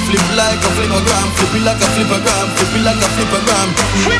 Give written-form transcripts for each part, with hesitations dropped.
flip like a flippergram, flip it like a flippergram, flip it like a flippergram.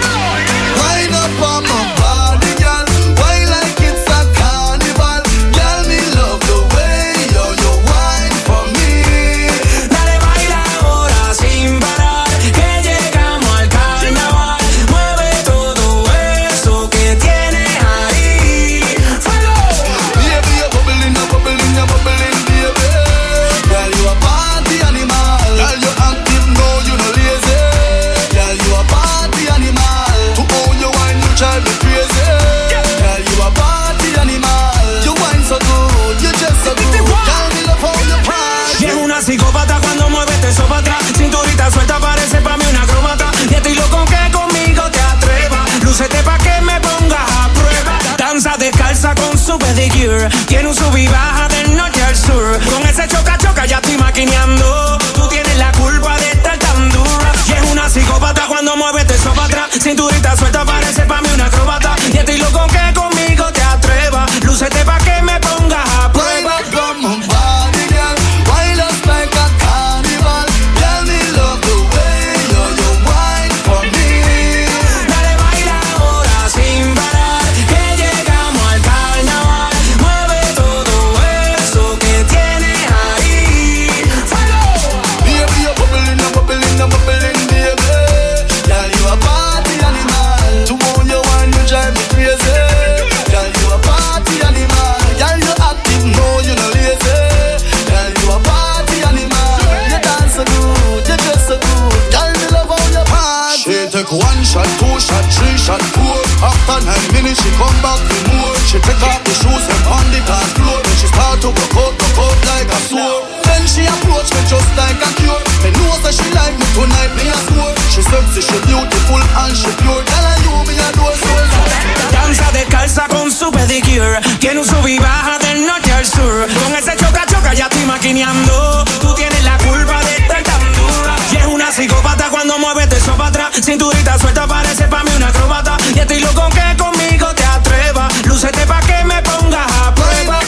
Wind up on my body, girl. Why like it's a carnival? Girl, me love the way you wine for me. Dale, baila ahora sin parar, que llegamos al carnaval. Mueve todo eso que tienes ahí. ¡Fuego! Baby, you're bubbling, you're bubbling, you're bubbling, baby. Girl, you a party animal. Girl, you active, no, you no lazy. Girl, you a party animal. To own your wine, you drive me crazy. Girl, you a party animal. You wine so good, you just so good. Girl, me love how you party. Y es una psicópata cuando mueve eso para atrás. Cinturita suelta, parece pa' mí una acróbata. Y estoy loco que conmigo te atrevas. Lúcete pa' que me pongas a prueba. Danza descalza con su pedicure. Tiene un sub y baja del norte al sur. Con ese choca-choca ya estoy maquineando. Tú tienes la culpa de estar tan dura. Y es una psicópata cuando mueve eso para atrás. Cinturita suelta, parece pa' mí una acróbata. Y estoy loco que conmigo te atrevas. Lúcete pa' que me pongas a prueba. Wind up on my body, girl. Wind up like a carnival. Girl, me love the way you wine for me. Dale, baila ahora sin parar, que llegamos al carnaval. Mueve todo eso que tienes ahí. ¡Fuego! Baby, you're bubbling, you're bubbling, you're bubbling, baby. Girl, you a party animal. To own your wine, you drive me crazy. Girl, you a party animal. Girl, you active, no, you no lazy. Girl, you a party animal. You dance so good, you just so good. Girl, me love how you party. She take one shot, two shot, three shot, four. After 9 minutes, she come back for more. She take off the shoes and on the dance floor. Then she start to go out like a sword. Then she approach me just like a cure. Me know that she like me tonight, me a swore. She sexy, she beautiful and she pure. Tell her you me a door soul. Danza descalza con su pedicure. Tiene un sub y baja del norte al sur. Con ese choca-choca ya estoy maquineando. Tú tienes la culpa de estar tan dura. Y es una psicópata cuando mueve eso para atrás. Cinturita suelta, parece pa' mí una acróbata. Y estoy loco que conmigo te atrevas. Lúcete pa' que me pongas a prueba.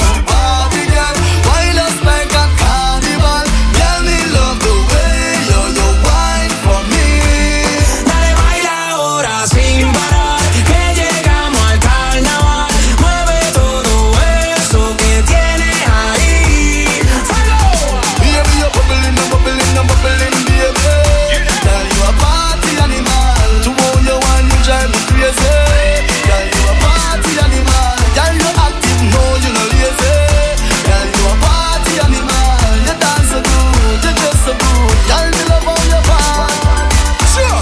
Party girl, wind up like a carnival. Girl, me love the way you wine for me. Dale, baila ahora sin parar, que llegamos al carnaval. Mueve todo eso que tienes ahí. ¡Fuego! Baby, you're bubbling, you're bubbling, you're bubbling, baby. Girl, you a party animal. To own your wine, you drive me crazy. Girl, you a party animal. Girl, you active, no, you no lazy. Girl, you a party animal. You dance so good, you just so good. Girl, me love how you party. Sure.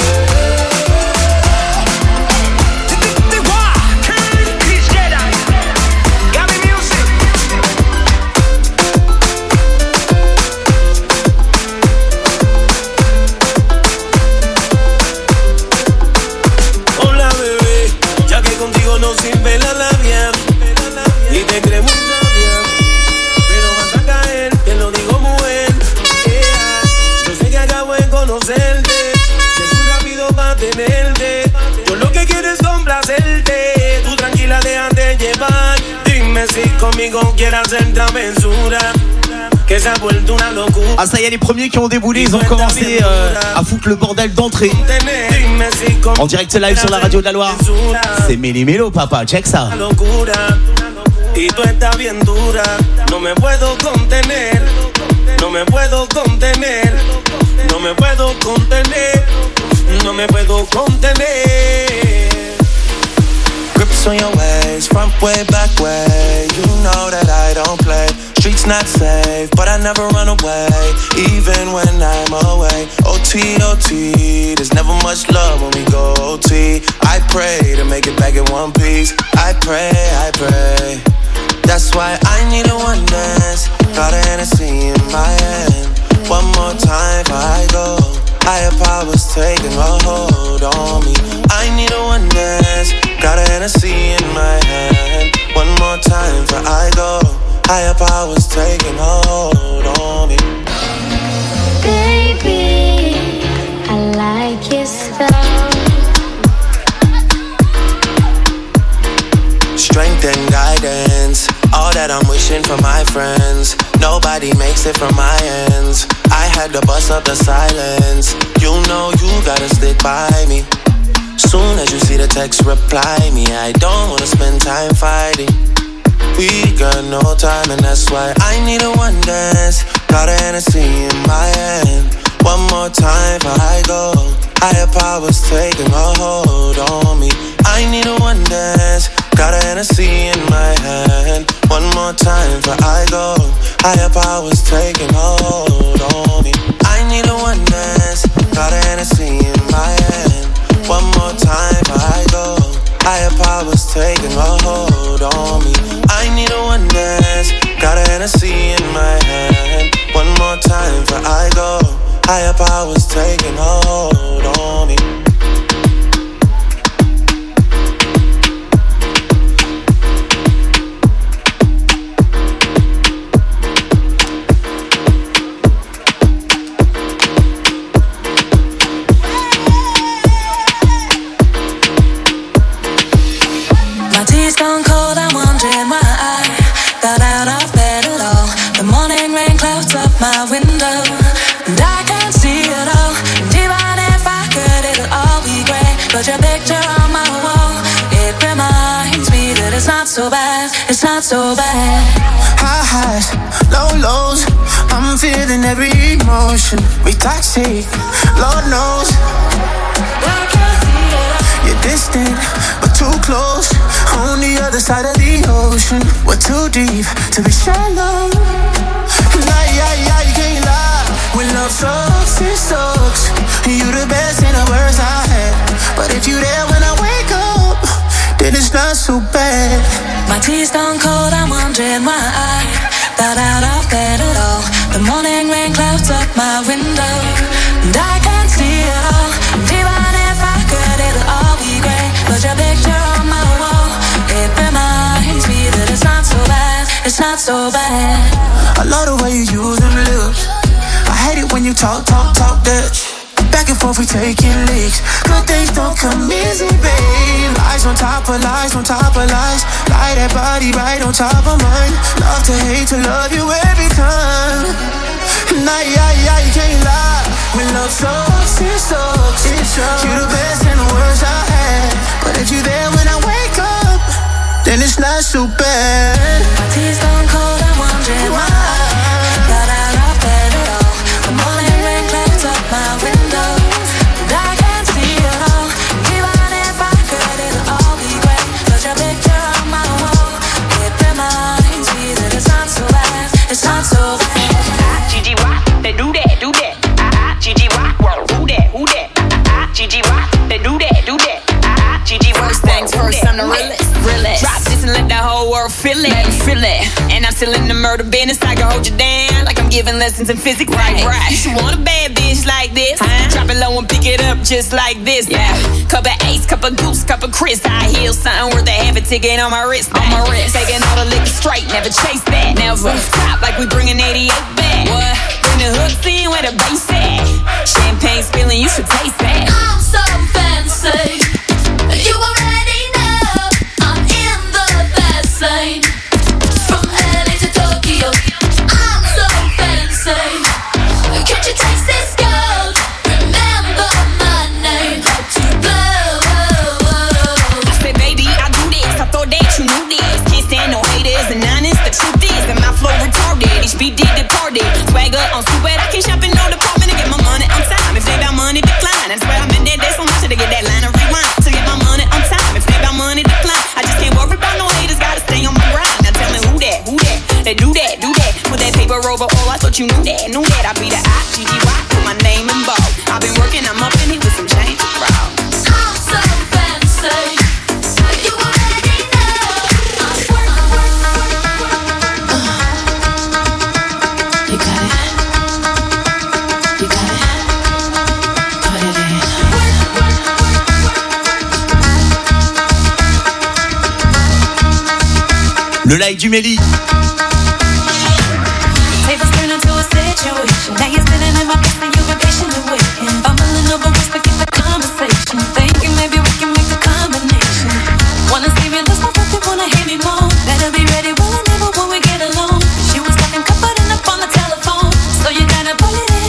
Hola bebé, ya que contigo no sirve la labia y te crees muy sabia, pero vas a caer, te lo digo mujer. Yo sé que acabo de conocerte, que soy rápido para tenerte. Yo lo que quiero es complacerte, tú tranquila déjate llevar. Dime si conmigo quieres hacer travesura, que ça vuelve una locura. Ah ça y est, les premiers qui ont déboulé, ils ont commencé à foutre le bordel d'entrée. En direct live sur la radio de la Loire. C'est Méli Mélo, papa, check ça. Y tú estás bien dura, no me puedo contener, no me puedo contener, no me puedo contener, no me puedo contener. Grips on your ways, front way, back way. You know that I don't play. Streets not safe, but I never run away, even when I'm away. OT, OT, there's never much love when we go OT. I pray to make it back in one piece. I pray, I pray. That's why I need a one dance. Got a Hennessy in my hand. One more time before I go. Higher powers taking a hold on me. I need a one dance. Got a Hennessy in my hand. One more time before I go. Higher powers taking a hold on me. Baby, I like your style. Strength and guidance, all that I'm wishing for my friends. Nobody makes it from my ends. I had to bust up the silence. You know you gotta stick by me. Soon as you see the text, reply me. I don't wanna spend time fighting. We got no time and that's why I need a one dance. Got a Hennessy in my hand. One more time before I go. Higher powers taking a hold on me. I need a one dance. Got a Hennessy in my hand. One more time before I go. Higher powers taking a hold on me. I need a one dance. Got a Hennessy in my hand. One more time before I go. Higher powers taking a hold on me. I need a one dance. Got a Hennessy in my hand. One more time before I go. Higher powers taking hold on me. My tea's gone cold, I'm wondering why I got out of bed at all. The morning rain clouds up my window, and I can't see it all. And even if I could, it'll all be grey. But your picture on my wall, it reminds me that it's not so bad, it's not so bad. High highs, low lows, I'm feeling every emotion. We toxic, Lord knows. You're distant, but too close. On the other side of the ocean. We're too deep to be shallow. Nah, yeah, you can't lie. When love sucks, it sucks. You the best and the worst I had. But if you there when I wake up, then it's not so bad. My tea's gone cold, I'm wondering why I got out of bed at all. The morning rain clouds up my window, and I can't see it all. And even if I could, it'll all be grey. But your picture on my wall, it reminds me that it's not so bad, it's not so bad. I love the way you use them lips. I hate it when you talk that. Back and forth we taking leaks. Good things don't come easy, babe. Lies on top of lies on top of lies. Lie that body right on top of mine. Love to hate to love you every time. Nah, yeah, you can't lie. When love sucks, it sucks. You the best and the worst I had. But if you there when I wake up, then it's not so bad. My tea's gone cold, I'm wondering why I got out of bed at all. The morning rain clouds up my window, and I can't see it all. Even if I could, it'll all be great. But your picture on my wall, it reminds me that it's not so bad, it's not so bad. Gigi Rock, they do that. Gigi Rock, who that? Gigi Rock, they do that. Gigi Rock, first things first, I'm the realest. Drop this and let the whole world feel it. And I'm still in the murder business. I can hold you down like I'm giving lessons in physics. Right. You should want a bad bitch like this. Drop it low and pick it up just like this. Yeah. Cup of Ace, cup of Goose, cup of Chris. I heal something worth a half a ticket on my wrist. Taking all the liquor straight, never chase that. Never stop like we bringing 88 back. What? Bring the hooks in where the bass at. Champagne spilling, you should taste that. I'm so fancy. You already know I'm in the fast lane. From LA to Tokyo, I'm so fancy. Can't you taste this gold? Remember my name, how to blow. I said, baby, I do this. I thought that you knew this. Can't stand no haters and honest. The truth is that my flow retarded. HBD departed. Swagger on stupid. I can't shop in no department to get my money on time. If they got money, decline. That's why I'm in there. There's so much to get that line of rewind. To get my money on time. If they got money, decline. I just can't worry about no haters. Gotta stay on my grind. Now tell me who that? They do that. Put that paper over. Oh, I thought you knew that. I be the IGGY. Put my name in bold. I've been working. I'm up in here with some change to grow. I'm so fancy. You already know I'm You got it. Put it in. Le live du Méli. Tables turn into a situation. Now you're sitting in my face and you've been patiently waiting. Bumbling over words to get the conversation. Thinking maybe we can make a combination. Wanna see me lose my breath, you wanna hear me moan. Better be ready, well I never when we get alone. She was talking, coupled up on the telephone. So you gotta pull it in.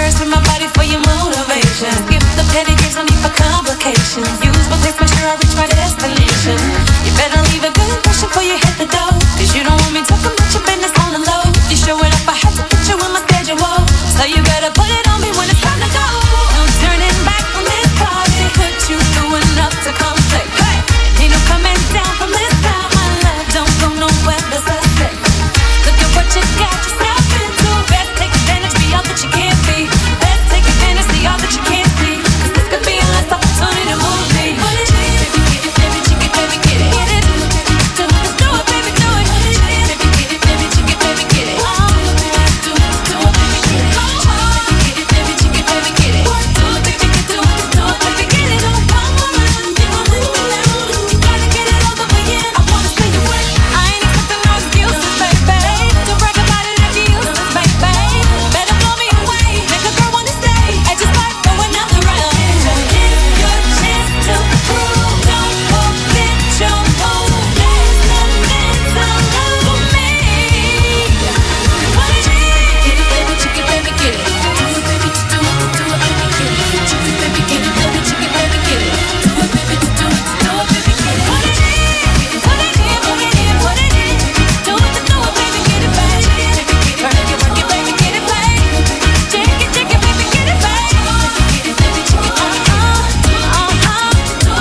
first with my body for your motivation. Skip the petty games, no need for complications. Use my place, make sure I reach my destination. You better leave a good impression before you hit the door. Cause you don't want me talking about your business on the low. You show it up, I had to put you in my schedule. So you better put it on me when it's time to go. No turning back from this party. Put you through enough to conflict. Hey, ain't no coming down from this time. My love don't go nowhere but suspect. Look at what you got yourself into. Best take advantage, be all that you can't be. Best take advantage, see all that you can't see. Cause this could be a last opportunity to move me. What is it? Baby, chicken, baby, get it. Get it. Do it, baby, do it. Baby, chicken, baby, get it. Oh, do it, baby, get it. Baby, chicken, baby, get it. Do it, baby, do it, baby, get it. Don't come around, you gon' leave me alone. You gotta get it over with, yeah. I wanna see you win. I ain't expecting no excuses, baby. Don't brag about it if you use this, baby. Better blow me away, make a girl wanna stay. I just like going out the round. It's your chance to prove. Don't forget your move. There's nothing to lose me. What is it? Get it, baby, chicken, baby, get it. Do it, baby, do it, baby, get it. Chicken, baby, get it, baby, chicken, baby, get it. Do it, baby, do it, baby, get it. What is it? Put it in, put it in, put it in. Do it, baby, get it, baby. Work it, baby, get it, baby. Shake it, baby, get it, baby. Get it, baby, chicken, yeah. Come around,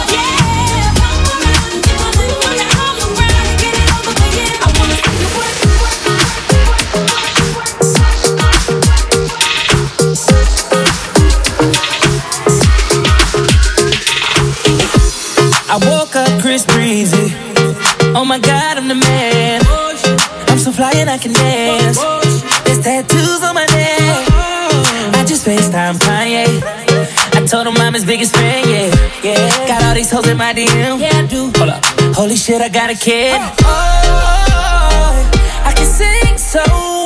you wanna come around, get it over with, yeah. I wanna see you work. I woke up Chris Breezy. Oh my God, I'm the man. I'm so fly and I can dance. There's tattoos on my neck. I just FaceTime Kanye. I told him I'm his biggest fan, yeah. Got all these hoes in my DM. Yeah, I do. Hold up. Holy shit, I got a kid. Oh, I can sing so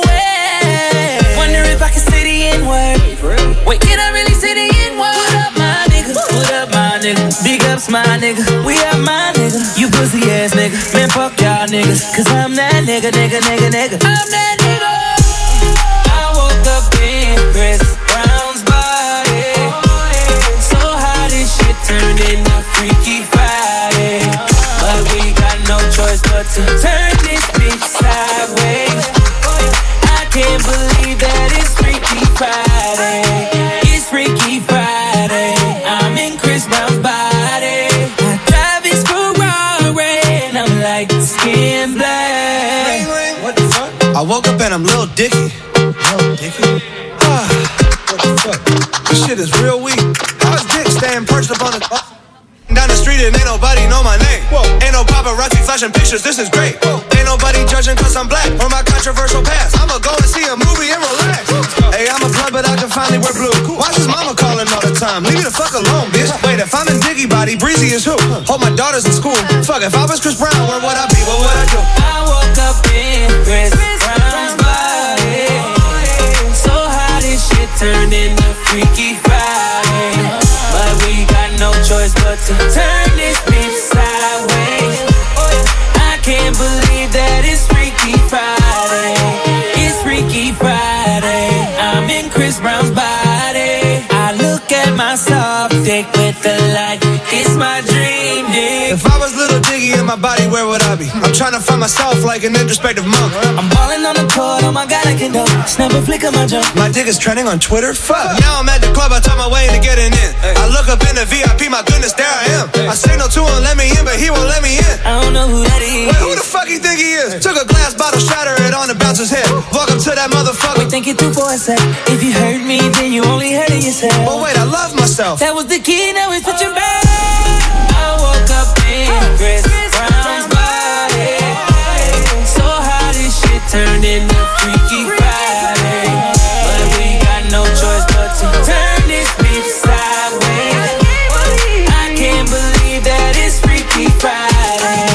well. Wonder if I can say the N-word. Wait, can I really say the N-word? What up, my nigga? What up, my nigga? Big ups, my nigga. We are my nigga. You pussy ass nigga. Man, fuck y'all niggas. Cause I'm that nigga. I'm that nigga. I woke up in Chris Brown's body. So how this shit turned into Freaky Friday. But we got no choice but to turn this bitch sideways. I can't believe that it's Freaky Friday. It's Freaky Friday. I'm in Chris Brown's body. I drive his Ferrari and I'm like skin black. What the fuck? I woke up and I'm Lil Dicky. What the fuck? This shit is real weak. How's Dick staying perched up on the down the street and ain't nobody know my name. Whoa. Ain't no paparazzi flashing pictures, this is great. Whoa. Ain't nobody judging cause I'm black or my controversial past. I'ma go and see a movie and relax. Hey, I'm a blood, but I can finally wear blue. Why's his mama calling all the time? Leave me the fuck alone, bitch. Wait, if I'm in Diggy Body, Breezy is who? Hold my daughters in school. Fuck, if I was Chris Brown, where would I be? What would I do? I woke up in Chris Brown's body. So how this shit turned into Freaky Friday. But we got no choice but to turn this bitch sideways. I can't believe that it's Freaky Friday. It's Freaky Friday. I'm in Chris Brown's body. I look at my soft dick with the light. It's my dream dick. If I was Little Diggy in my body, where would I be? I'm trying to find myself like an introspective monk. I'm balling on the court, oh my God, I can do. Snap a flick of my jump. My dick is trending on Twitter, fuck. Now I'm at the club, I talk my way into getting in. I look up in the VIP, my goodness, there I am. I signal to him, let me in, but he won't let me in. I don't know who that is. Wait, who the fuck you think he is? Took a glass bottle, shatter it on and bounce his head. Walk up to that motherfucker. Wait, think it through for a sec. If you hurt me, then you only hurting yourself. But wait, I love myself. That was the key, now it's switching back. I woke up in Chris Brown's body. So how this shit turned into Freaky Friday. But we got no choice but to turn this bitch sideways. I can't believe that it's Freaky Friday.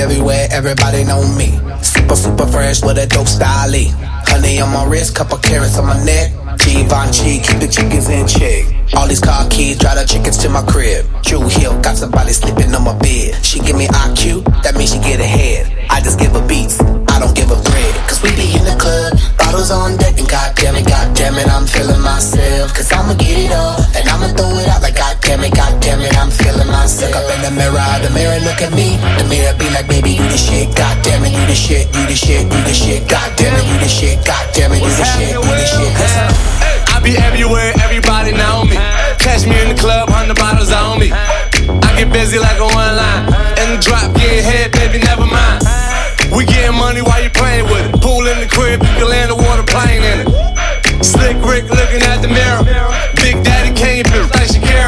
everywhere, everybody know me. Super, super fresh with a dope style. Honey on my wrist, couple carrots on my neck. Givenchy, keep the chickens in check. All these car keys, drive the chickens to my crib. Drew Hill, got somebody sleeping on my bed. She give me IQ, that means she get ahead. I just give her beats, I don't give her bread. Cause we be in the club, bottles on deck, and goddamn it, I'm feeling myself. Cause I'ma get it all, and I'ma throw it out like goddamn it, I'm feeling myself. Look up in the mirror look at me. The mirror be like, baby, you the shit, goddamn it, you the shit, you the shit, you the shit, goddamn it, you the shit, goddamn it, you the shit, you the shit. I be everywhere, everybody know me. Catch me in the club, 100 bottles on me. I get busy like a one line. In the drop, get head, baby, never mind. We getting money while you playing with it. Pool in the crib, you can land a water plane in it. Slick Rick looking at the mirror. Big Daddy Kane, like Shakira.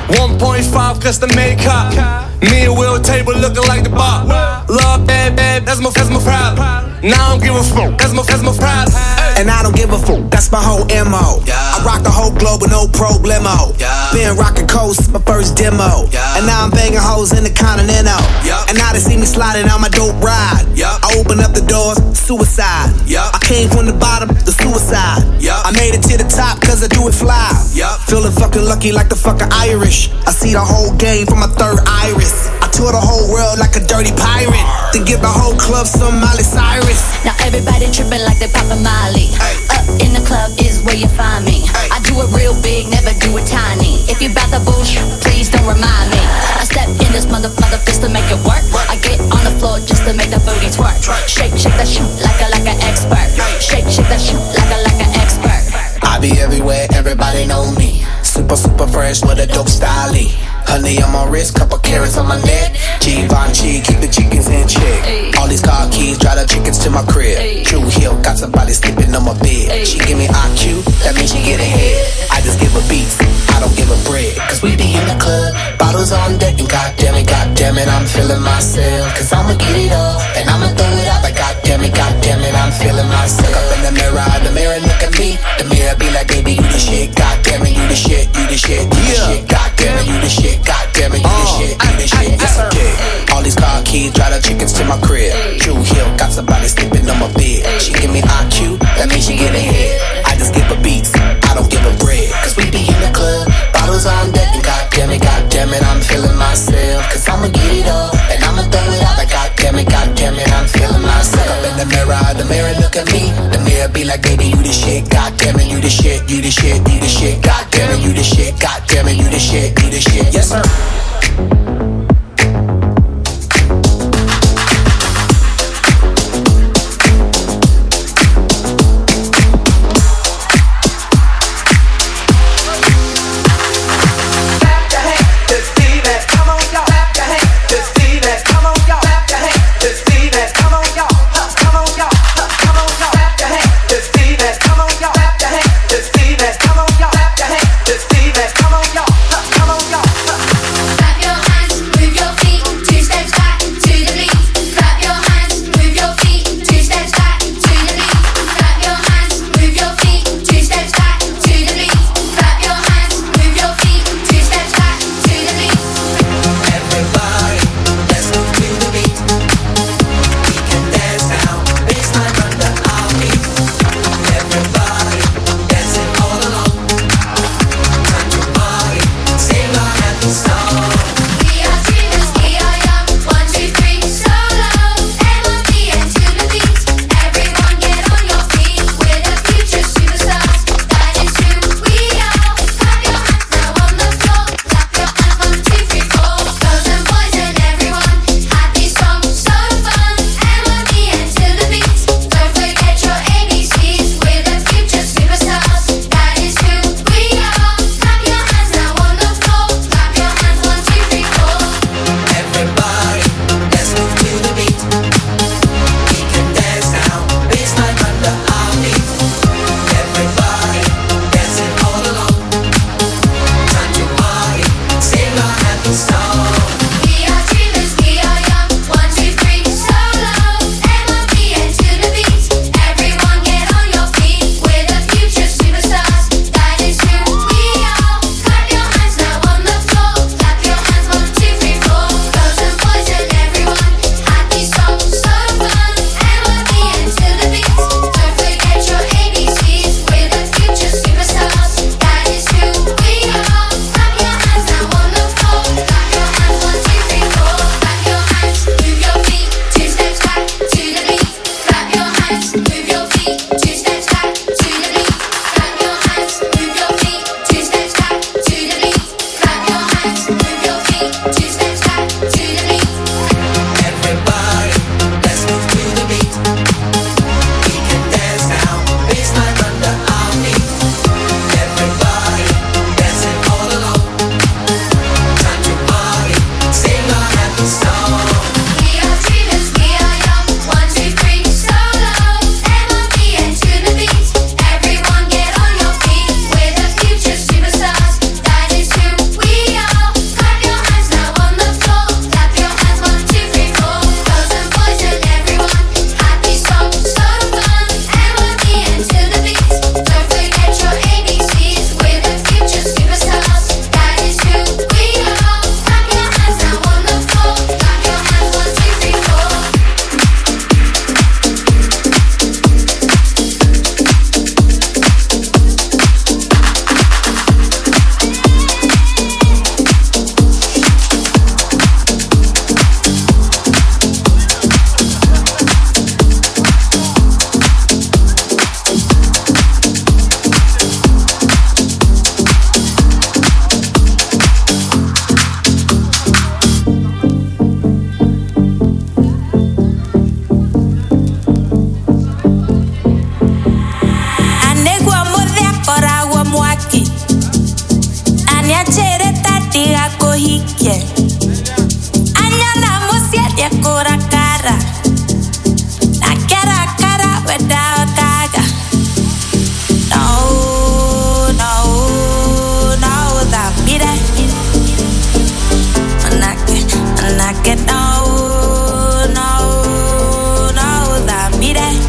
1.5 custom made cop. Me and Will table looking like the bar. Love bad, that's my problem. Now I don't give a fuck, that's my problem. And I don't give a fuck, that's my whole MO. I rock the whole globe with no problemo. Been rocking coast, my first demo. And now I'm banging hoes in the Continental. And now they see me sliding on my dope ride. I open up the doors, suicide. I came from the bottom, the suicide. I made it to the top cause I do it fly. Feeling fucking lucky like the fucking Irish. I see the whole game from my third iris. I tour the whole world like a dirty pirate. Then give the whole club some Miley Cyrus. Now everybody tripping like they poppin' Miley. Up in the club is where you find me. I do it real big, never do it tiny. If you bout the bullshit, please don't remind me. I step in this mother fist to make it work. I get on the floor just to make the booty twerk. Shake, shake that shit like an expert. Shake, shake that shit like an expert. I be everywhere, everybody know me. Super, super fresh with a dope style. Honey on my wrist, couple carrots on my neck. Givenchy, keep the chickens in check. All these car keys, drive the chickens to my crib. Drew Hill, got somebody sleeping on my bed. She give me IQ, that means she get ahead. I just give her beats, I don't give her bread. Cause we be in the club, bottles on deck, and goddamn it, I'm feeling myself. Cause I'ma get it all, and I'ma throw it out like goddamn it, I'm feeling myself. Look up in the mirror look at me. The mirror be like, baby, you the shit, goddamn it, you the shit, you the shit, you the shit, goddamn it, you the shit, goddamn it, you the shit, you the shit, yes I did. All these car keys, drive the chickens to my crib. Drew Hill, got somebody sleeping on my bed. She give me IQ, that means she get ahead. I just give her beats, I don't give her bread. Cause we be in the club, bottles on deck, and goddamn it, I'm feeling myself. Cause I'ma get it all, and I'ma throw it out like goddamn it, I'm feeling myself. Look up in the mirror look at me. The mirror be like, baby, you the shit, goddamn it, you the shit, you the shit, you the shit, goddamn it, you the shit, goddamn it, you the shit, you the shit, yes sir. Come on, y'all. hike. Anyana musiet kura kara. Na kera kara without gaga. No, that beat it. And I get no, that beat it.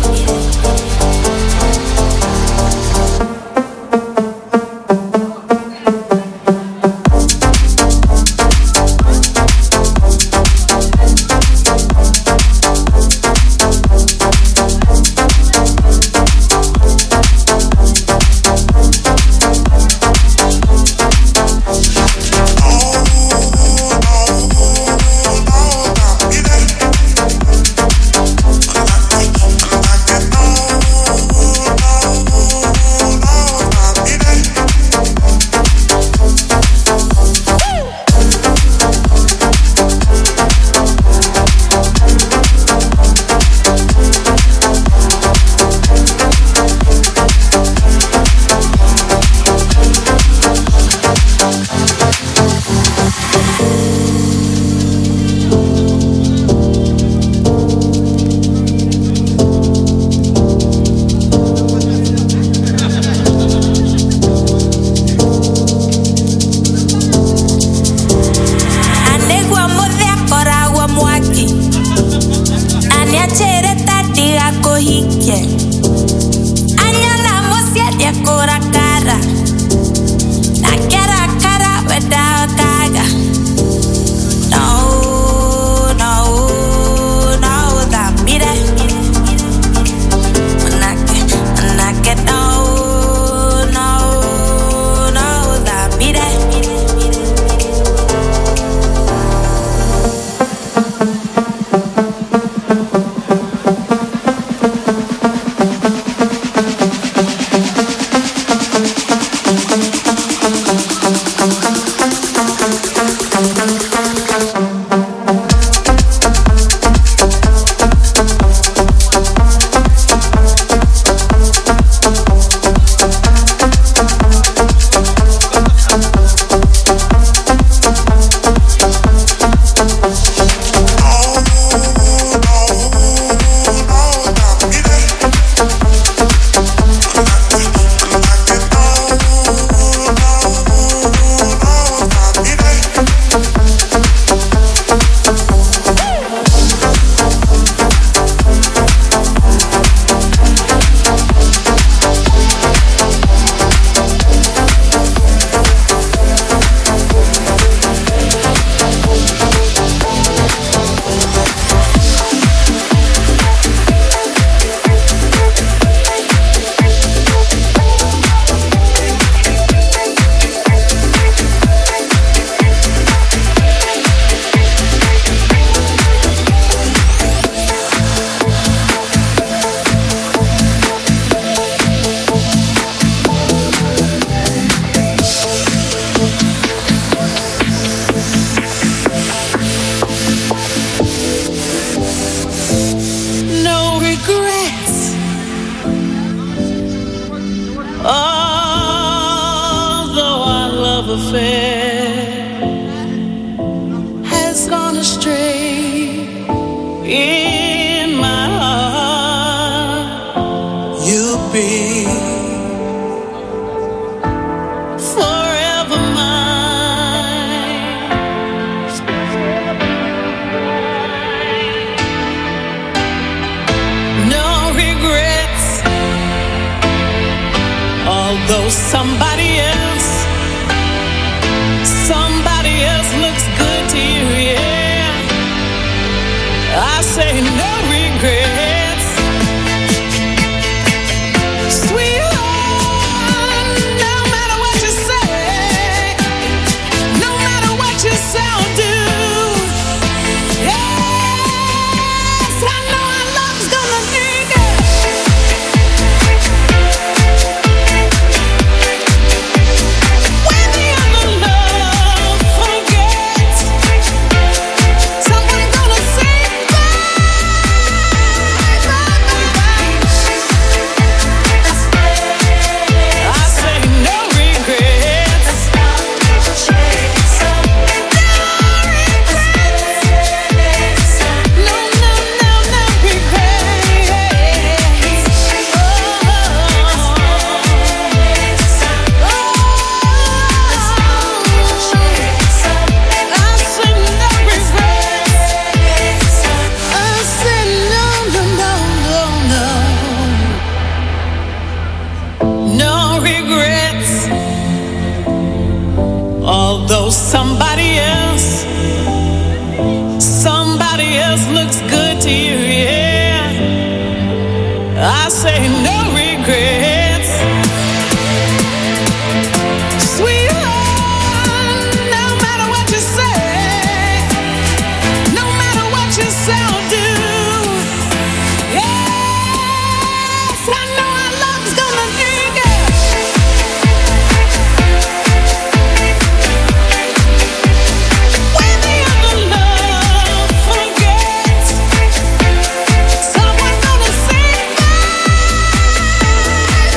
Somebody else looks good to you, yeah. I say no regrets. Sweetheart, no matter what you say, no matter what you say or do, yes, I know our love's gonna need it. somebody else. Somebody else looks good to you, yeah. I say no regrets. Sweetheart, no matter what you say, no matter what you say or do, yes, I know our love's gonna do good. When the other love forgets, someone's gonna say bye.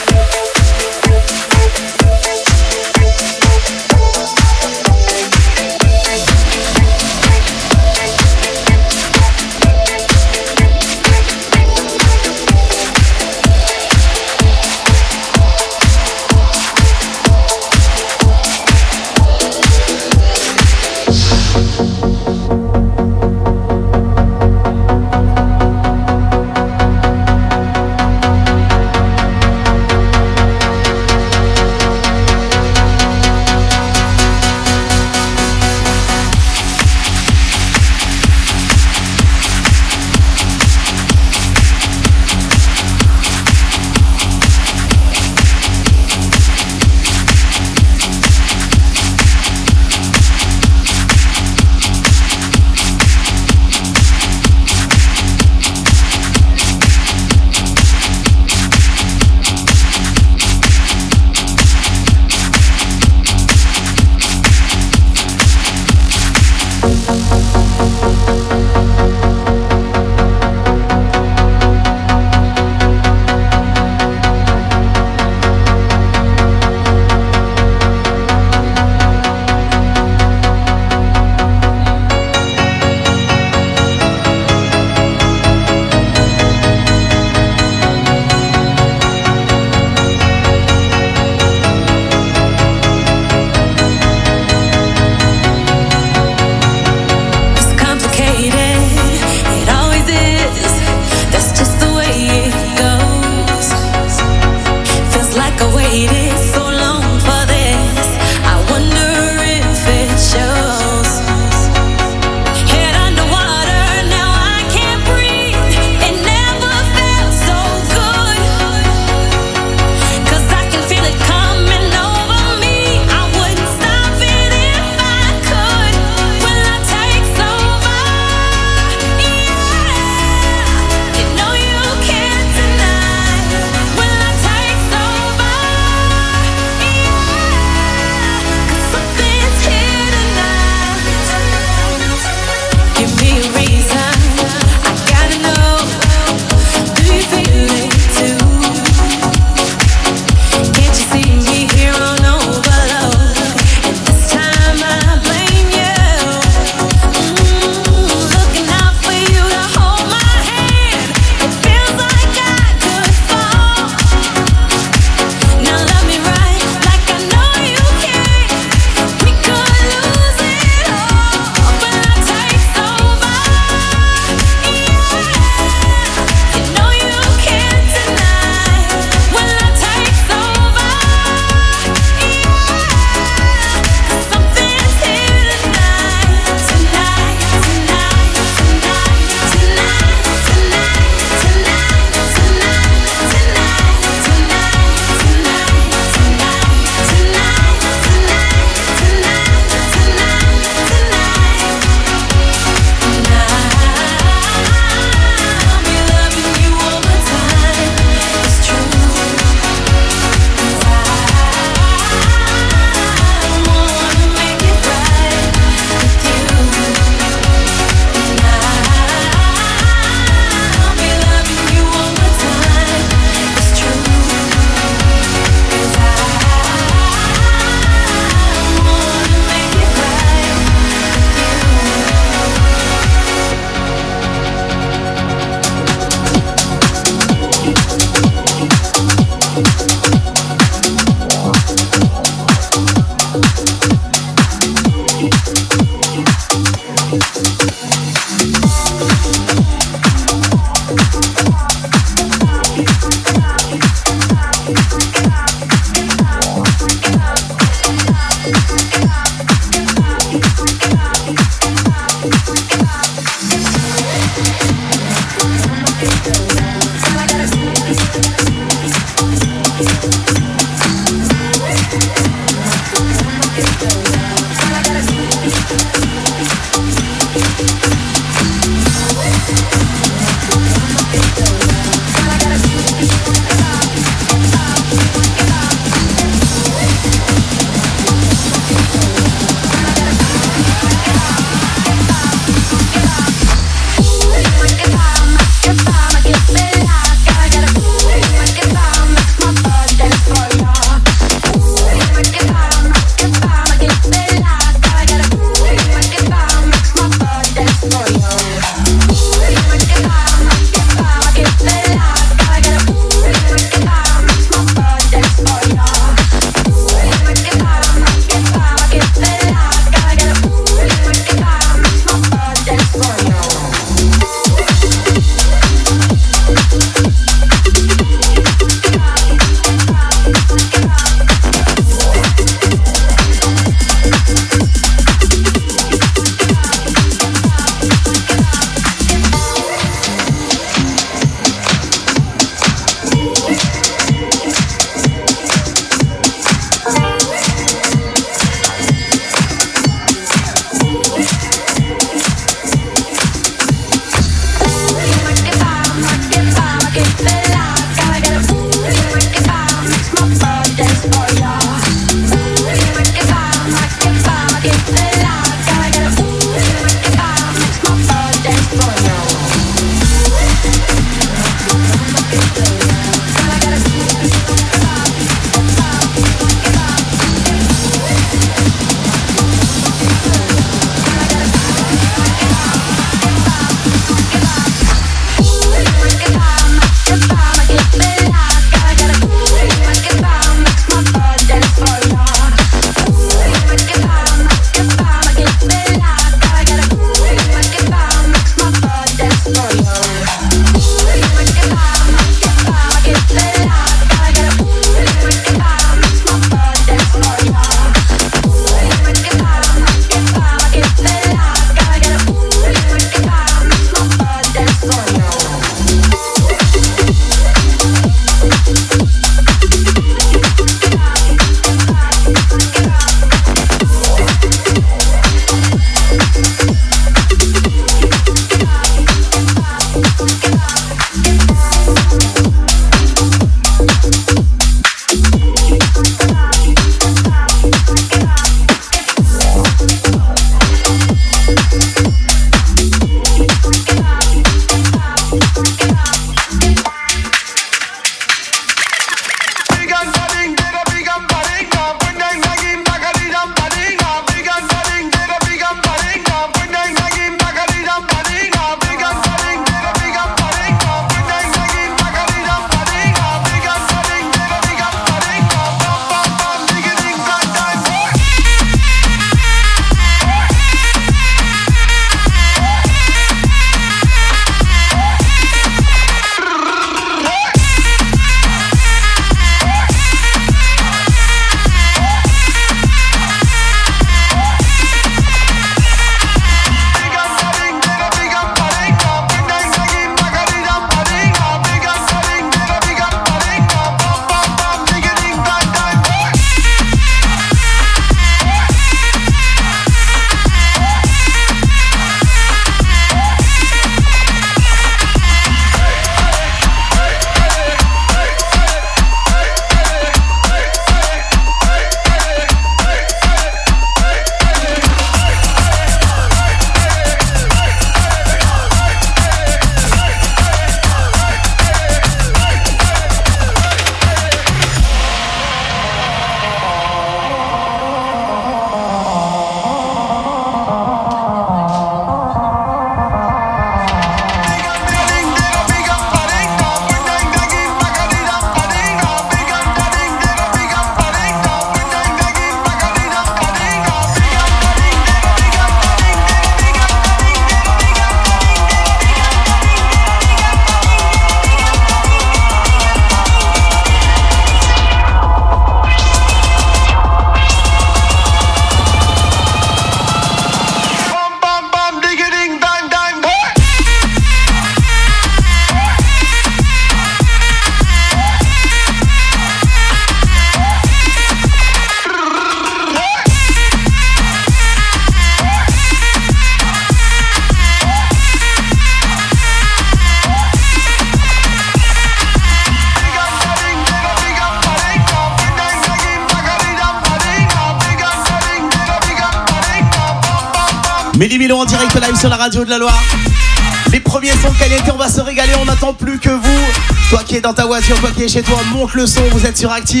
Mélie Milo en direct live sur la radio de la Loire. Les premiers sons calientés, on va se régaler, on n'attend plus que vous. Toi qui es dans ta voiture, toi qui es chez toi, monte le son, vous êtes sur Active.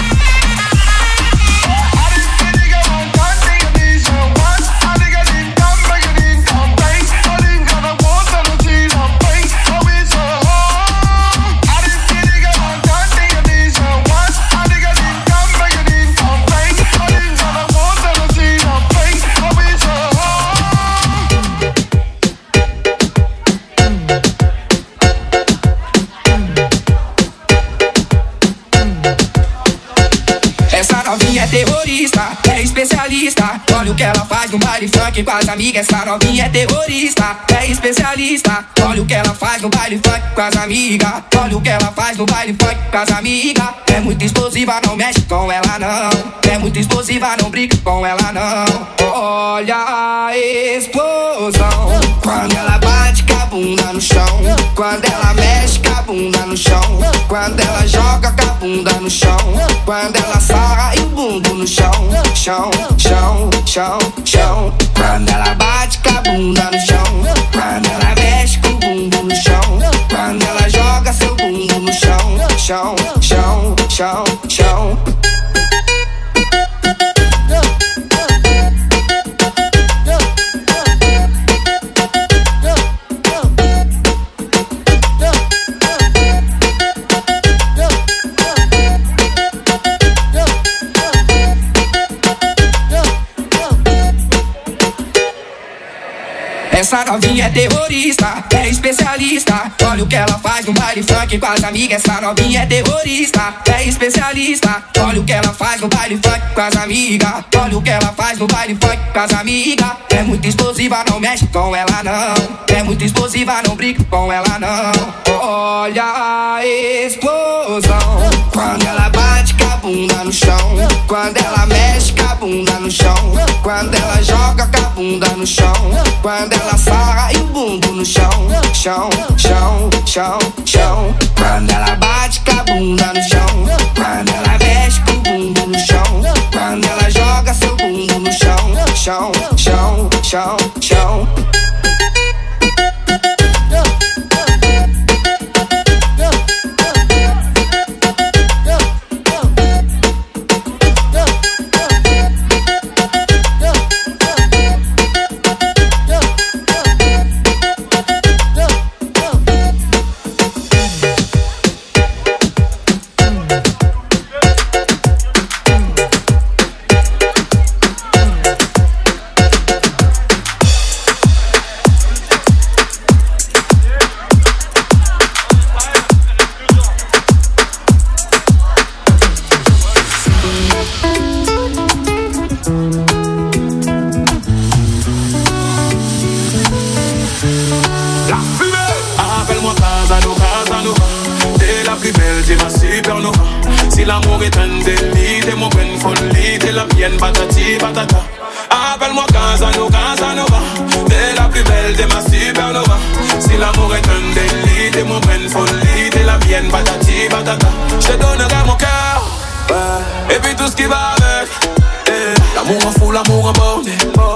Terrorista, é especialista. Olha o que ela faz no baile funk com as amigas. Essa novinha é terrorista, é especialista. Olha o que ela faz no baile funk com as amigas. Olha o que ela faz no baile funk com as amigas. É muito explosiva, não mexe com ela não. É muito explosiva, não brinca com ela não. Olha a explosão quando ela bate com a bunda no chão. Quando ela mexe com a bunda no chão. Quando ela joga com a bunda no chão. Quando ela sarra e o bumbum no chão. Chão, chão, chão, chão. Quando ela bate com a bunda no chão. Quando ela mexe com o bumbum no chão. Quando ela joga seu bumbum no chão. Chão, chão, chão, chão. Essa novinha é terrorista, é especialista. Olha o que ela faz no baile funk com as amigas. Essa novinha é terrorista, é especialista. Olha o que ela faz no baile funk com as amigas. Olha o que ela faz no baile funk com as amigas. É muito explosiva, não mexe com ela não. É muito explosiva, não brinca com ela não. Olha a explosão quando ela bate com a bunda no chão. Quando ela mexe com a bunda no chão. Quando ela joga com a bunda no chão. Quando ela sarra e o bumbum no chão. Chão, chão, chão, chão. Quando ela bate com a bunda no chão. Quando ela mexe com o bumbum no chão. Quando ela joga seu bumbum no chão. Chão, chão, chão, chão. l'amour est un délit, t'es mon bonne folie, t'es la mienne, patati patata. Appelle-moi Casanova, Casanova, t'es la plus belle, t'es ma supernova. Si l'amour est un délit, t'es mon bonne folie, t'es la mienne, patati patata. Je te donnerai mon cœur, ouais, et puis tout ce qui va avec. L'amour en fou, l'amour en borné.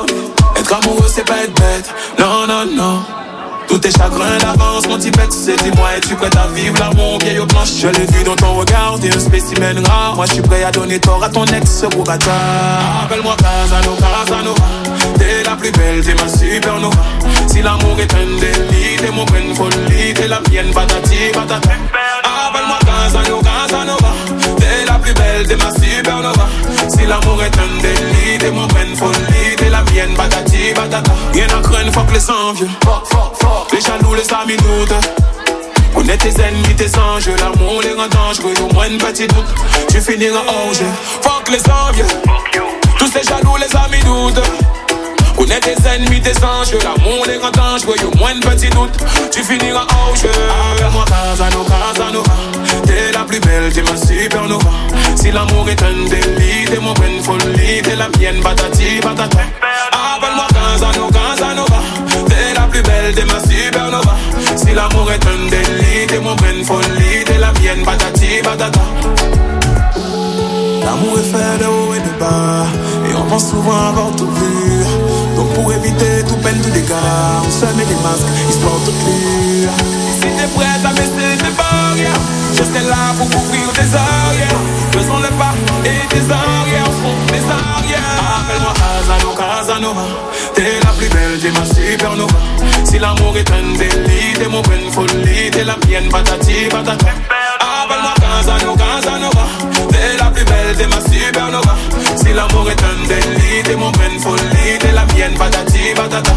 Être amoureux c'est pas être bête, non non non. Tous tes chagrins d'avance, mon petit pète, c'est dis-moi, es-tu prête à vivre l'amour vieille aux planches? Je l'ai vu dans ton regard, t'es un spécimen rare. Moi je suis prêt à donner tort à ton ex, gros bâtard. Appelle-moi Casanova, Casanova, t'es la plus belle, t'es ma supernova. Si l'amour est un délit, t'es mon bonne folie, t'es la mienne, patati patata. Appelle-moi Casanova, Casanova, t'es la plus belle, t'es ma supernova. Si l'amour est un délit, t'es mon bonne folie, t'es la mienne, patati patata. Rien à craindre, fuck les envieux, les jaloux, les amis doutent. Connais tes ennemis, tes anges. L'amour les rend dangereux, au moins une petite doute, tu finiras en jeu. Fuck les envieux, tous ces jaloux, les amis doutent. Connais tes ennemis, tes anges. L'amour les rend dangereux, au moins une petite doute, tu finiras en jeu. Appelle-moi Casanova, Casanova, t'es la plus belle, t'es ma supernova. Si l'amour est un délit, t'es mon bonne folie, t'es la mienne, patati patata. Appelle-moi Casanova, Casanova, t'es la plus belle, t'es ma supernova. Si l'amour est un délit, t'es mon bonne folie, t'es la mienne, patati patata. L'amour est fait de haut et de bas, et on pense souvent avoir tout vu. Donc pour éviter tout regard, on se met des masques, histoire de clé. Si t'es prête à baisser tes barrières, je serai là pour couvrir tes arrières. Faisons le pas et tes arrières font des arrières. Appelle-moi Casanova, t'es la plus belle, t'es ma supernova. Si l'amour est un délit, t'es mon bonne folie, t'es la mienne, patati patata. Appelle-moi Casanova, t'es la plus belle, t'es ma supernova. Si l'amour est un délit, t'es mon bonne folie, t'es la mienne, patati patata.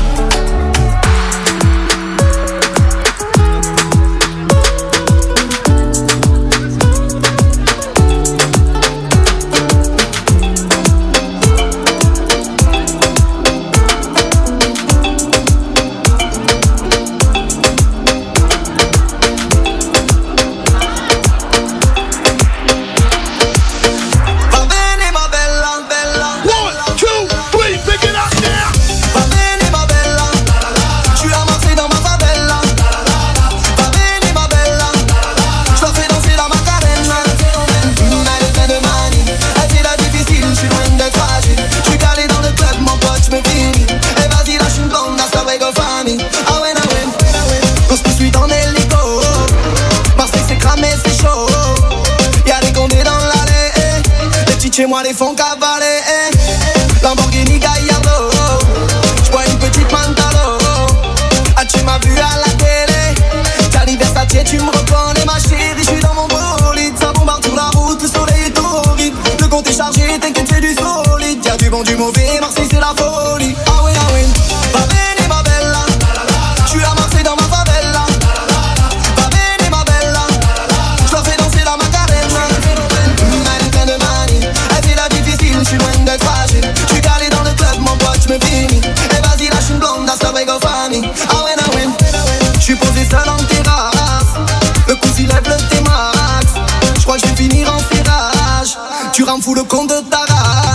Chez moi les fonds cavaler, Lamborghini Gallardo. J'bois une petite Mantalo. Ah tu m'as vu à la télé, Gianni Versace tu me reconnais ma chérie. J'suis dans mon bolide, ça bombarde sur la route, le soleil est torride. Le compte est chargé, t'inquiète c'est du solide. Y'a du bon, du mauvais, Marseille c'est la folie. Ah oui, va bene ma bella, j'suis à Marseille dans ma favela. Va bene ma bella, j'la fais danser la Macarena. Elle est pleine de manie, j'suis loin d'être fragile. J'suis calé dans le club, mon pote, j'me finis. Et vas-y, lâche une blonde, that's the way go family. Ah ouais, nah, ouais. J'suis posé seul en terrasse. Le pouce il lève le T-Max. J'crois que j'vais finir en serrage. Tu rends fou le compte de ta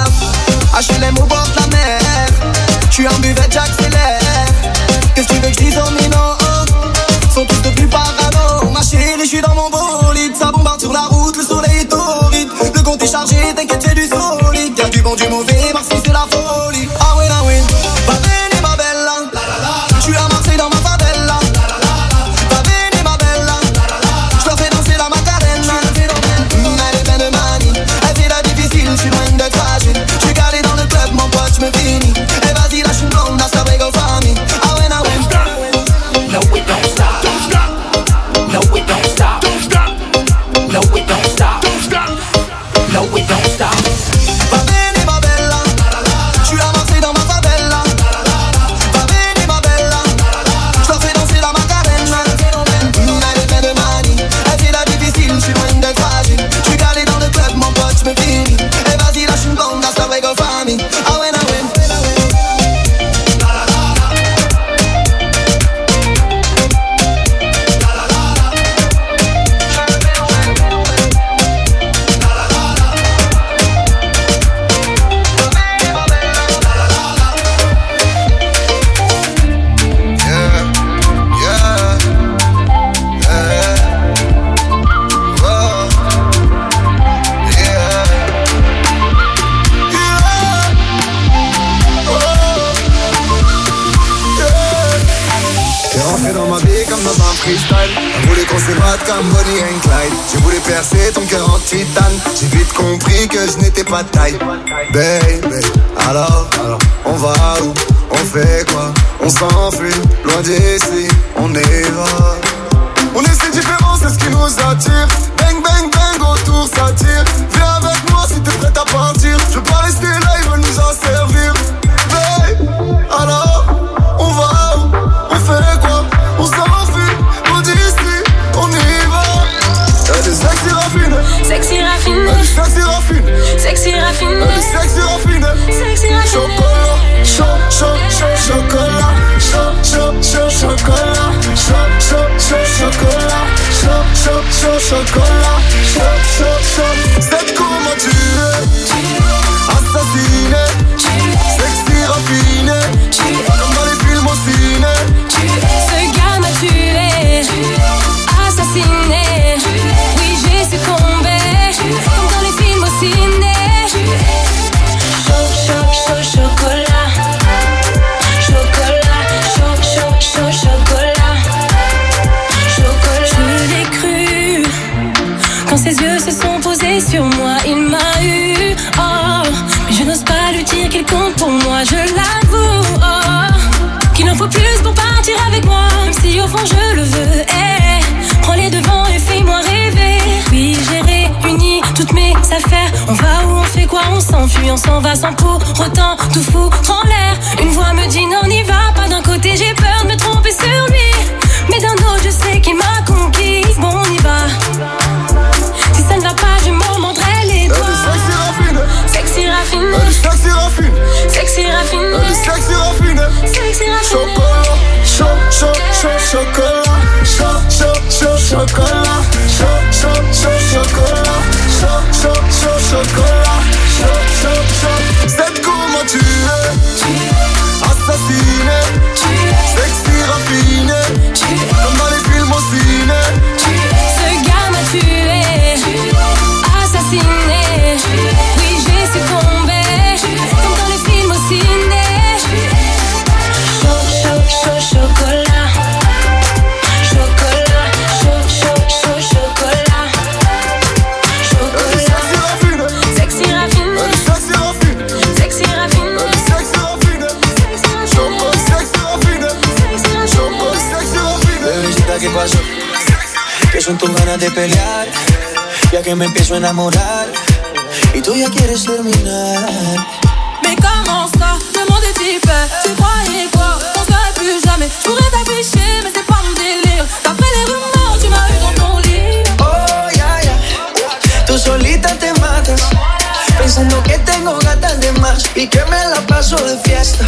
race. HLM au bord de la mer. J'suis en buvette, j'accélère. Qu'est-ce que tu veux que j'dise aux minots? Sont tous devenus parano. Ma chérie, j'suis dans mon bolide. Ça bombarde sur la route, le soleil est torride. Le compte est chargé, t'inquiète, c'est du solide. Y'a du bon, du mauvais, Marseille c'est la folie. Ah oui, ah oui, va bene ma bella. J'suis à Marseille dans ma favela. Va bene ma bella, j'la fais danser la Macarena. Elle est pleine de manie, elle fait la difficile. J'suis loin d'être fragile. J'suis calé dans le club, mon pote, j'me finis. Et vas-y, lâche une blonde, that's the way go family. Ah oui, ah oui. No, we don't stop. No, we don't stop. No, we don't stop. No, we don't stop. Va bene ma bella, j'suis à Marseille dans ma favela. Va bene ma bella, j'la fais danser la Macarena. Elle est pleine de manie, elle fait la difficile. J'suis loin d'être fragile. J'suis calé dans le club, mon pote, j'me finis. Et vas-y, lâche une blonde, that's the way go family. Ah ouais, nah ouais. On voulait qu'on s'évade comme Bonnie and Clyde. J'ai voulu percer ton cœur en titane. J'ai vite compris que je n'étais pas de taille. Baby, alors, on va où? On fait quoi? On s'enfuit, loin d'ici, on y va. On est si différents, c'est ce qui nous attire. Bang, bang, bang, autour ça tire. Viens avec moi si t'es prête à partir. Je veux pas rester là, ils veulent nous en servir. Baby, alors, on va où? On fait quoi? On s'enfuit, loin d'ici, on y va. Y'a des sexy raffinés. Sexy raffiné. Y'a des sexy raffinés. Sexy raffiné. Y'a des sexy raffinés. Sexy raffiné. Chocolat, chocolat, chocolat, chocolat, chocolat, chocolat. compter sur moi, il m'a eu. Oh, mais je n'ose pas lui dire qu'il compte pour moi, je l'avoue. Oh, qu'il en faut plus pour partir avec moi, même si au fond je le veux. Hey, prends les devants et fais-moi rêver. Oui, j'ai réuni toutes mes affaires. On va où, on fait quoi, on s'enfuit, on s'en va sans pour autant tout foutre en l'air. Une voix me dit non, n'y va pas. D'un côté j'ai peur de me tromper sur lui, mais d'un autre je sais qu'il m'a conquise. Bon, on y va. Si ça ne va pas, je m'en mordrai les doigts. Sexy raffine, sexy raffine, sexy raffine, sexy raffine, sexy raffine. Chocolat, chocolat, chocolat, chocolat. C'est comment tu es, assassiné, sexy raffiné, comme dans les films au ciné. Ce gars m'a tué, assassiné. Oui, j'ai succombé, comme dans les films au ciné. Chocolat, chocolat, chocolat, chocolat. Sexy raffine, sexy raffine, Bebecita, ¿qué pasó? Que son tus ganas de pelear, ya que me empiezo a enamorar y tú ya quieres terminar. Mais comment ça, le monde est hyper. Tu croyais quoi, on se verrait plus jamais. Je pourrais t'afficher, mais c'est pas mon délire. D'après les rumeurs, tu m'as eu dans ton lit. Oh, ya, ya, tú solita te matas, pensando que tengo gatas de más y que me la paso de fiesta.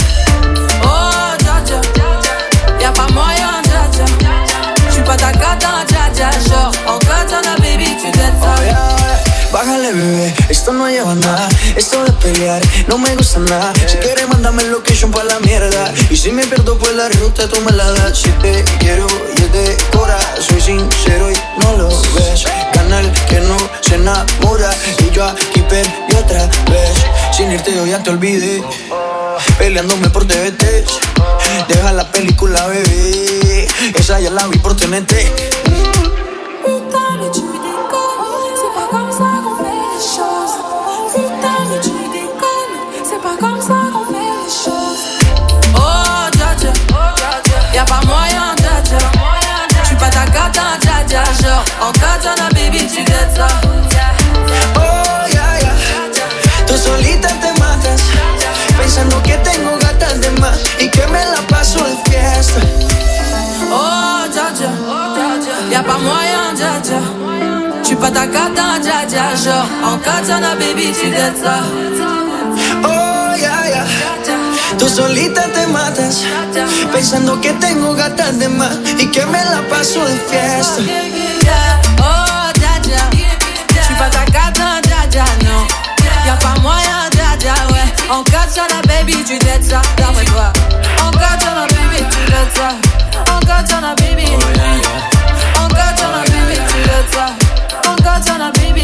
Oh, dja dja, y'a pas moyen, dja dja. J'suis pas ta cata, dja dja. Genre, en katana, baby, tu dettes ça. Oh, yeah. Bájale, bebé, esto no lleva nada. Esto de pelear no me gusta nada. Si quieres, mándame el location pa' la mierda. Y si me pierdo por la ruta, tú me la das. Si te quiero y es de cora, soy sincero y no lo ves. Canal que no se enamora. Y yo aquí perdí otra vez. Sin irte yo ya te olvidé, peleándome por TVT. Deja la película, bebé, esa ya la vi por TNT. Putain, mais tu déconnes, c'est pas comme ça qu'on fait les choses. Putain, mais tu déconnes, c'est pas comme ça qu'on fait les choses. Oh, dja dja, y'a pas moyen, dja dja. J'suis pas ta cata, dja dja. Genre, en katana, baby, tu dettes ça. Oh, ya, ya, tú solita te matas, pensando que tengo gatas de más y que me la paso de fiesta. Oh, dja dja, y'a pas moyen, dja dja. J'suis pas ta cata, dja dja. Genre, en katana, baby, tu dettes ça. Oh, ya, ya, tú solita te matas, pensando que tengo gatas de más y que me la paso de fiesta. Oh, dja dja, j'suis pas ta cata, dja dja, non. Y'a pas moyen, dja dja, ouais. En katana, baby, tu dettes ça. D'après toi, en katana, baby, tu dettes ça. En katana, baby, en katana, baby, tu dettes ça. En katana, baby.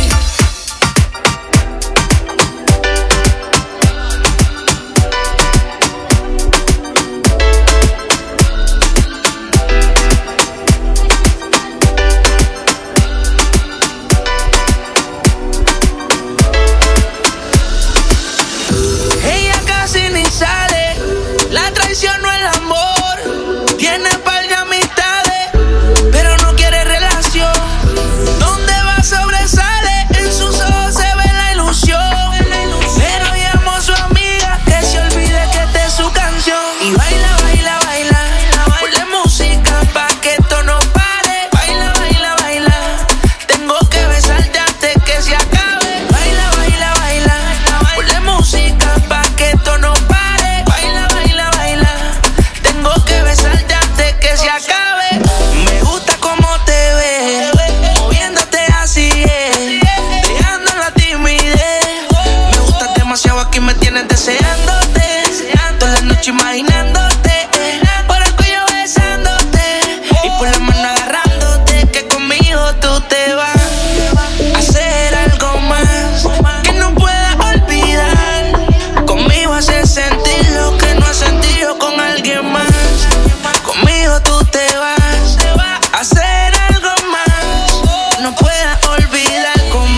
Ella casi ni sale, la traición no el amor. Tiene par de amistades, pero no quiere relación. Donde va sobresale, en sus ojos se ve la ilusión. Pero llamo a su amiga que se olvide que esta es su canción. Y baila, baila, baila, ponle música pa' que esto no pare. Baila, baila, baila, tengo que besarte antes que se acabe. Baila, baila, baila, ponle música pa' que esto no pare. Baila, baila, baila, tengo que besarte antes que se acabe. Me gusta cómo te ves, moviéndote así es, dejando la timidez. Me gustas demasiado, aquí me tienes deseándote, toda la noche imaginándote, por el cuello besándote y por la mano agarrándote, que conmigo tú te vas a hacer algo más que no puedas olvidar. Conmigo haces sentir lo que no has sentido con alguien más. Conmigo tú te vas a hacer algo más, no puedas olvidar conmigo.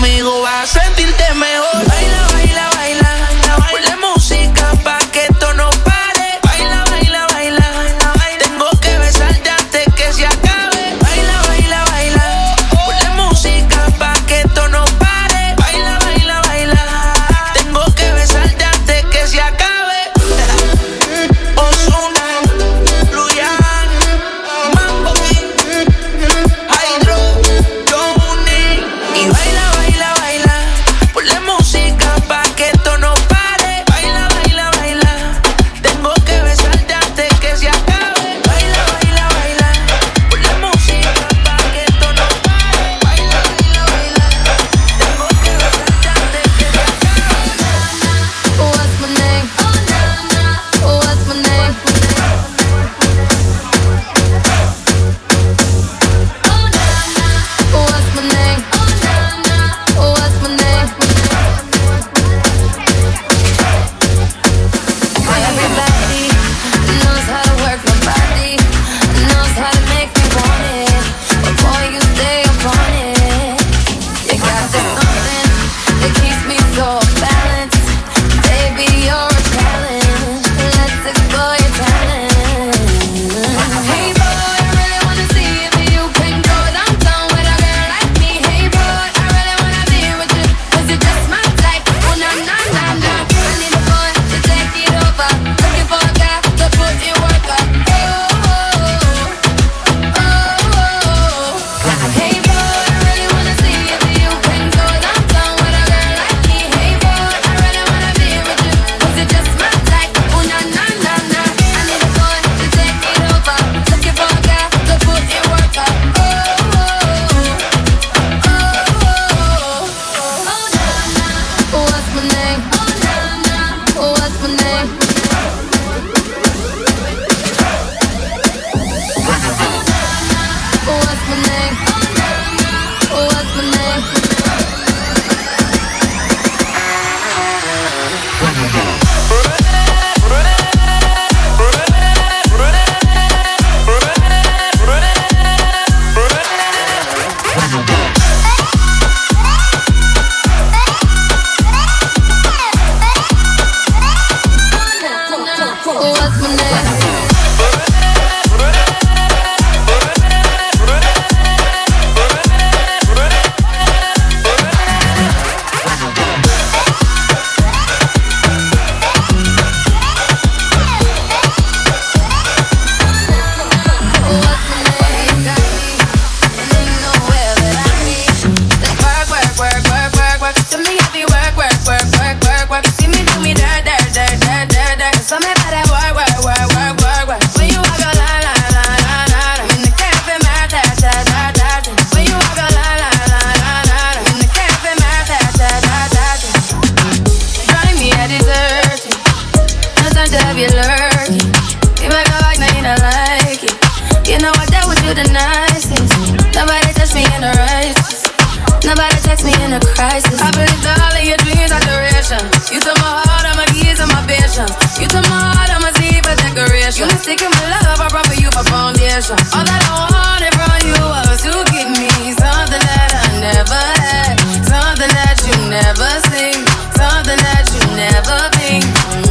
to have you lurking. You make a like, now you don't like it. You know I dealt with you the nicest. Nobody touched me in the righteous. Nobody text me in a crisis. I believed all of your dreams are duration. You took my heart, all my keys, and my patience. You took my heart, all my sleep for decoration. You mistaken my love, I brought for you for foundation. All that I wanted from you was to give me something that I never had, something that you never seen, something that you never been.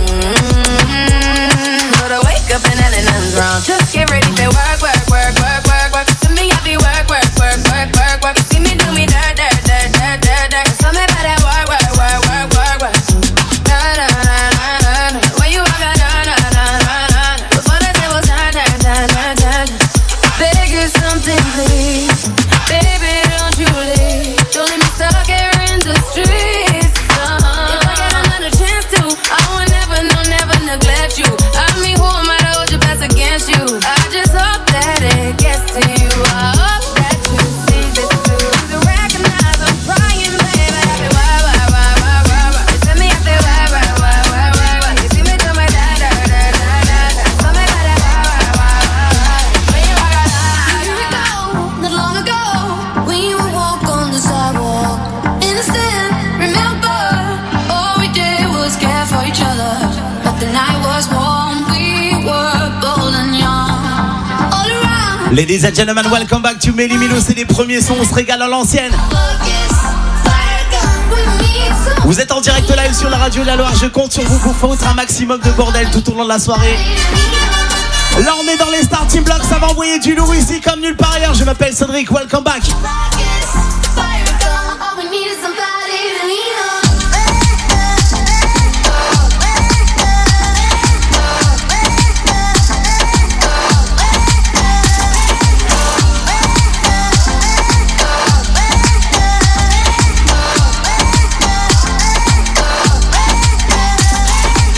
But I wake up and nothing's wrong. Just get ready for work, work, work, work, work, work. To me, I be work, work, work, work, work, work. You see me do me dirt, dirt, dirt, dirt, dirt, dirt. Tell me about that work, work, work, work, work, work. Da da da da da. When you walk out, da da da da da. Before the table turn, turn, turn, turn, turn. Beg you something, please, baby, don't you leave. Don't leave me stuck here in the streets. If I get another chance to, I will never, no, never neglect you. I mean, who am I to hold your best against you? I just hope that it gets to you. I hope that you see this too. To recognize I'm trying, baby. I feel why. You tell me I feel why. You see me do my da da da da da. Tell me about that why. When you walk out, here we go. Not long ago, we would walk on the sidewalk. Innocent, remember, all we did was care for each other. But the night was warm, we were bold and young. All around. Ladies and gentlemen, welcome back to Méli Milo. C'est les premiers sons, on se régale à l'ancienne. Vous êtes en direct live sur la radio de la Loire. Je compte sur vous pour foutre un maximum de bordel tout au long de la soirée. Là, on est dans les starting blocks. Ça va envoyer du lourd ici comme nulle part ailleurs. Je m'appelle Cédric. Welcome back.